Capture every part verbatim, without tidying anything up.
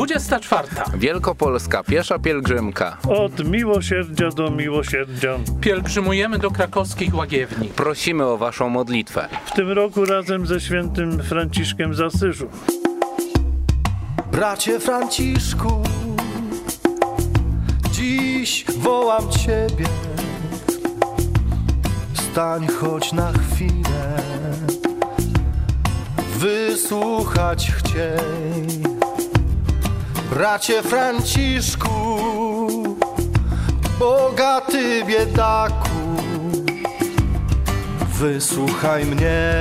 dwudziesta czwarta. Wielkopolska piesza pielgrzymka. Od miłosierdzia do miłosierdzia. Pielgrzymujemy do krakowskich łagiewni. Prosimy o waszą modlitwę. W tym roku razem ze świętym Franciszkiem z Asyżu. Bracie Franciszku, dziś wołam Ciebie. Stań choć na chwilę, wysłuchać chciej. Bracie Franciszku, bogaty biedaku, wysłuchaj mnie.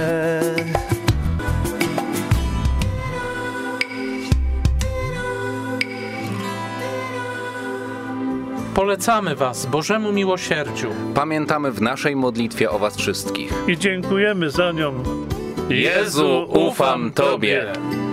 Polecamy was Bożemu miłosierdziu. Pamiętamy w naszej modlitwie o was wszystkich. I dziękujemy za nią. Jezu, ufam Tobie.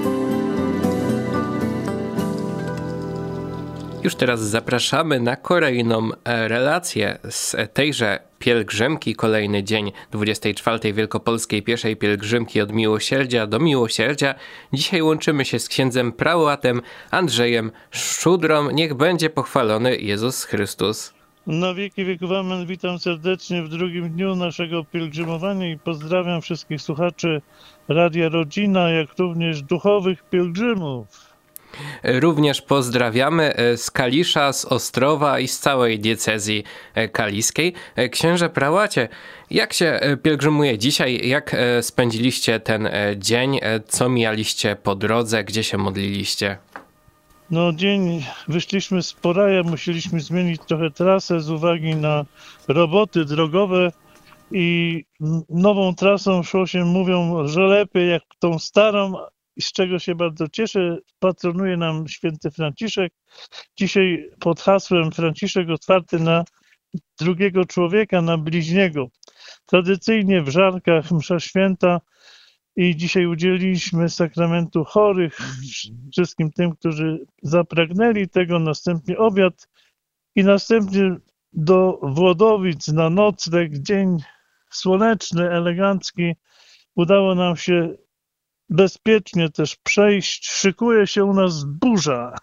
Już teraz zapraszamy na kolejną relację z tejże pielgrzymki. Kolejny dzień dwudziestej czwartej Wielkopolskiej Pieszej Pielgrzymki od Miłosierdzia do Miłosierdzia. Dzisiaj łączymy się z księdzem prałatem Andrzejem Szczudrą. Niech będzie pochwalony Jezus Chrystus. Na wieki wieków amen. Witam serdecznie w drugim dniu naszego pielgrzymowania i pozdrawiam wszystkich słuchaczy Radia Rodzina, jak również duchowych pielgrzymów. Również pozdrawiamy z Kalisza, z Ostrowa i z całej diecezji kaliskiej. Księże prałacie, jak się pielgrzymuje dzisiaj? Jak spędziliście ten dzień? Co mijaliście po drodze? Gdzie się modliliście? No dzień, wyszliśmy z Poraja, musieliśmy zmienić trochę trasę z uwagi na roboty drogowe i nową trasą szło się, mówią, że lepiej jak tą starą, i z czego się bardzo cieszę, patronuje nam święty Franciszek. Dzisiaj pod hasłem Franciszek otwarty na drugiego człowieka, na bliźniego. Tradycyjnie w Żarkach msza święta i dzisiaj udzieliliśmy sakramentu chorych, wszystkim tym, którzy zapragnęli tego, następnie obiad i następnie do Włodowic na nocleg, dzień słoneczny, elegancki. Udało nam się bezpiecznie też przejść. Szykuje się u nas burza.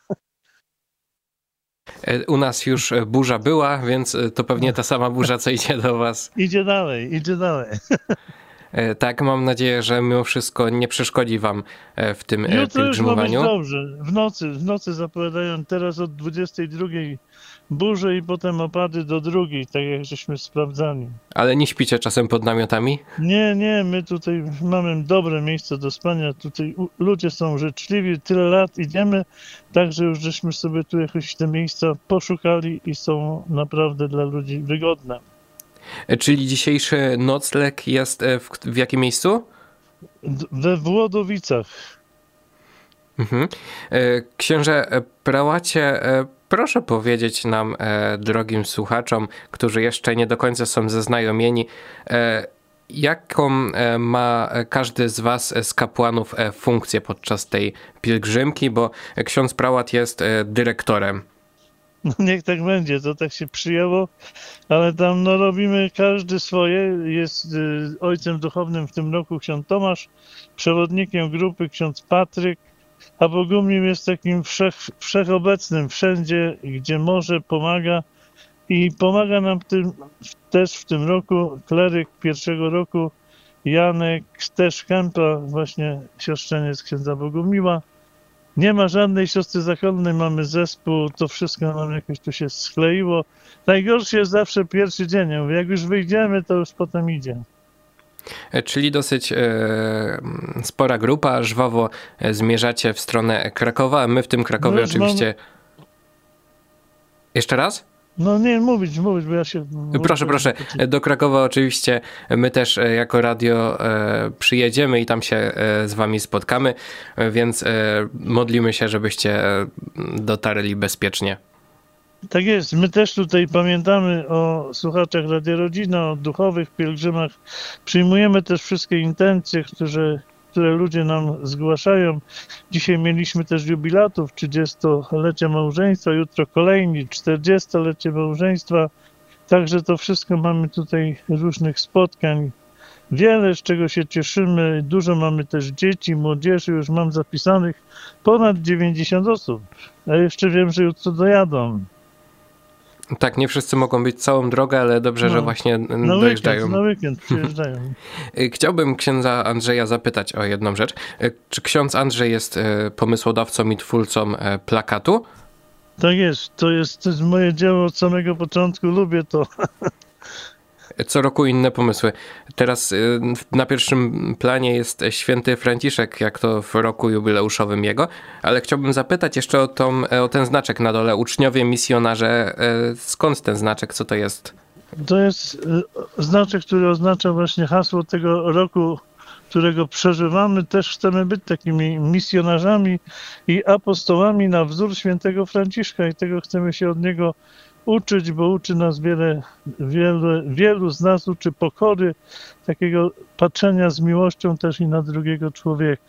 U nas już burza była, więc to pewnie ta sama burza, co idzie do was. Idzie dalej, idzie dalej. Tak, mam nadzieję, że mimo wszystko nie przeszkodzi wam w tym Jutro pielgrzymowaniu. Już ma być dobrze. W nocy, w nocy zapowiadają teraz od dwudziestej drugiej burze i potem opady do drugiej, tak jak żeśmy sprawdzali. Ale nie śpicie czasem pod namiotami? Nie, nie, my tutaj mamy dobre miejsce do spania, tutaj ludzie są życzliwi, tyle lat idziemy, także już żeśmy sobie tu jakoś te miejsca poszukali i są naprawdę dla ludzi wygodne. Czyli dzisiejszy nocleg jest w, w jakim miejscu? We Włodowicach. Mhm. Księże prałacie, proszę powiedzieć nam, drogim słuchaczom, którzy jeszcze nie do końca są zaznajomieni, jaką ma każdy z was z kapłanów funkcję podczas tej pielgrzymki, bo ksiądz prałat jest dyrektorem. No niech tak będzie, to tak się przyjęło, ale tam no robimy każdy swoje. Jest y, ojcem duchownym w tym roku ksiądz Tomasz, przewodnikiem grupy ksiądz Patryk, a Bogumił jest takim wszech, wszechobecnym, wszędzie, gdzie może, pomaga i pomaga nam tym, też w tym roku kleryk pierwszego roku Janek też Kępa, właśnie siostrzeniec księdza Bogumiła. Nie ma żadnej siostry zakonnej, mamy zespół, to wszystko nam jakoś tu się skleiło. Najgorszy jest zawsze pierwszy dzień, jak już wyjdziemy, to już potem idzie. Czyli dosyć e, spora grupa, żwawo zmierzacie w stronę Krakowa, my w tym Krakowie no oczywiście... Mamy... Jeszcze raz? No nie, mówić, mówić, bo ja się... Proszę, proszę. Do Krakowa oczywiście my też jako radio e, przyjedziemy i tam się e, z wami spotkamy, więc e, modlimy się, żebyście dotarli bezpiecznie. Tak jest. My też tutaj pamiętamy o słuchaczach Radia Rodzina, o duchowych pielgrzymach. Przyjmujemy też wszystkie intencje, które, które ludzie nam zgłaszają. Dzisiaj mieliśmy też jubilatów, trzydziestolecie małżeństwa, jutro kolejni, czterdziestolecie małżeństwa. Także to wszystko mamy tutaj różnych spotkań. wiele, z czego się cieszymy. Dużo mamy też dzieci, młodzieży, już mam zapisanych ponad dziewięćdziesiąt osób. A jeszcze wiem, że jutro dojadą. Tak, nie wszyscy mogą być całą drogę, ale dobrze, No, że właśnie Na dojeżdżają. weekend, na weekend przyjeżdżają. Chciałbym księdza Andrzeja zapytać o jedną rzecz. Czy ksiądz Andrzej jest pomysłodawcą i twórcą plakatu? Tak jest, to jest, to jest moje dzieło od samego początku, lubię to. Co roku inne pomysły. Teraz y, na pierwszym planie jest święty Franciszek, jak to w roku jubileuszowym jego, ale chciałbym zapytać jeszcze o, tą, o ten znaczek na dole, uczniowie, misjonarze. Y, skąd ten znaczek, co to jest? To jest y, znaczek, który oznacza właśnie hasło tego roku, którego przeżywamy. Też chcemy być takimi misjonarzami i apostołami na wzór świętego Franciszka i tego chcemy się od niego uczyć, bo uczy nas wiele, wiele, wielu z nas uczy pokory, takiego patrzenia z miłością też i na drugiego człowieka.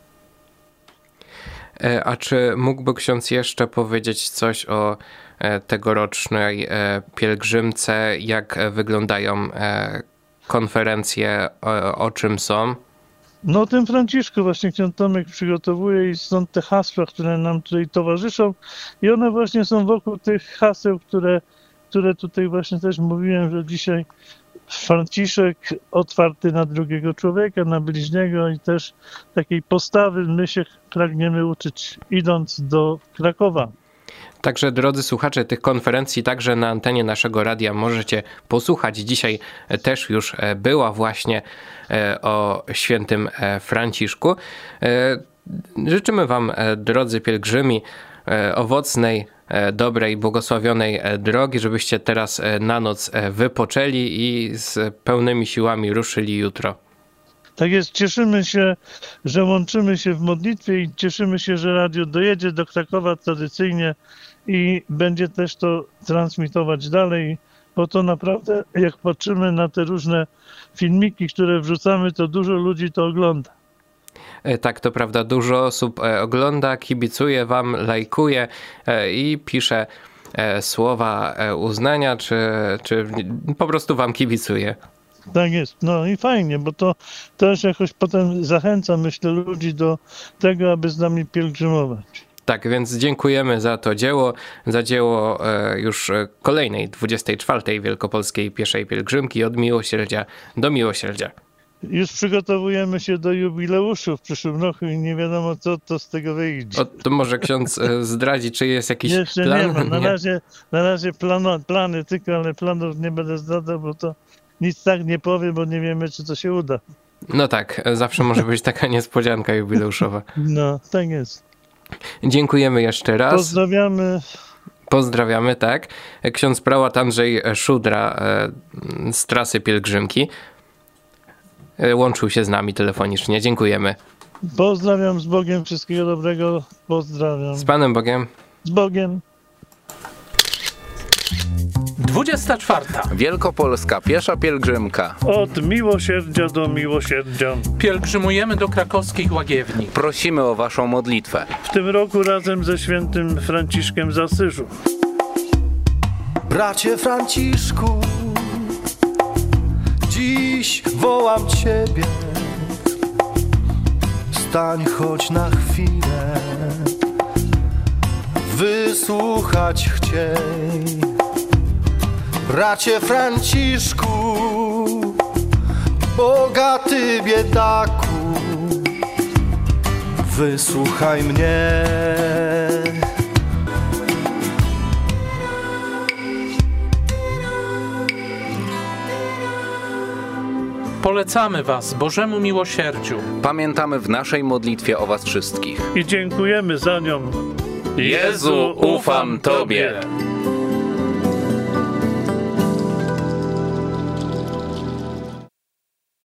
A czy mógłby ksiądz jeszcze powiedzieć coś o tegorocznej pielgrzymce, jak wyglądają konferencje, o, o czym są? No o tym Franciszku właśnie ksiądz Tomek przygotowuje i stąd te hasła, które nam tutaj towarzyszą i one właśnie są wokół tych haseł, które, które tutaj właśnie też mówiłem, że dzisiaj Franciszek otwarty na drugiego człowieka, na bliźniego i też takiej postawy my się pragniemy uczyć idąc do Krakowa. Także drodzy słuchacze, tych konferencji także na antenie naszego radia możecie posłuchać. Dzisiaj też już była właśnie o świętym Franciszku. Życzymy wam, drodzy pielgrzymi, owocnej, dobrej, błogosławionej drogi, żebyście teraz na noc wypoczęli i z pełnymi siłami ruszyli jutro. Tak jest, cieszymy się, że łączymy się w modlitwie i cieszymy się, że radio dojedzie do Krakowa tradycyjnie i będzie też to transmitować dalej, bo to naprawdę, jak patrzymy na te różne filmiki, które wrzucamy, to dużo ludzi to ogląda. Tak, to prawda, dużo osób ogląda, kibicuje wam, lajkuje i pisze słowa uznania, czy, czy po prostu wam kibicuje. Tak jest, no i fajnie, bo to też jakoś potem zachęca, myślę, ludzi do tego, aby z nami pielgrzymować. Tak, więc dziękujemy za to dzieło, za dzieło już kolejnej, dwudziestej czwartej Wielkopolskiej Pieszej Pielgrzymki od miłosierdzia do miłosierdzia. Już przygotowujemy się do jubileuszu w przyszłym roku i nie wiadomo, co to z tego wyjdzie. O, to może ksiądz zdradzi, czy jest jakiś Jeszcze plan? nie ma, na Nie. razie, na razie plano, plany tylko, ale planów nie będę zdradzał, bo to nic tak nie powiem, bo nie wiemy, czy to się uda. No tak, zawsze może być taka niespodzianka jubileuszowa. No, tak jest. Dziękujemy jeszcze raz. Pozdrawiamy. Pozdrawiamy, tak. Ksiądz prałat Andrzej Szudra z trasy pielgrzymki łączył się z nami telefonicznie. Dziękujemy. Pozdrawiam z Bogiem, wszystkiego dobrego. Pozdrawiam. Z Panem Bogiem. Z Bogiem. dwudziesta czwarta. Wielkopolska Piesza Pielgrzymka. Od miłosierdzia do miłosierdzia. Pielgrzymujemy do krakowskich Łagiewnik. Prosimy o waszą modlitwę. W tym roku razem ze świętym Franciszkiem z Asyżu. Bracie Franciszku, dziś wołam Ciebie. Stań choć na chwilę, wysłuchać chciej. Bracie Franciszku, bogaty biedaku, wysłuchaj mnie. Polecamy was Bożemu miłosierdziu. Pamiętamy w naszej modlitwie o was wszystkich. I dziękujemy za nią. Jezu, ufam Tobie.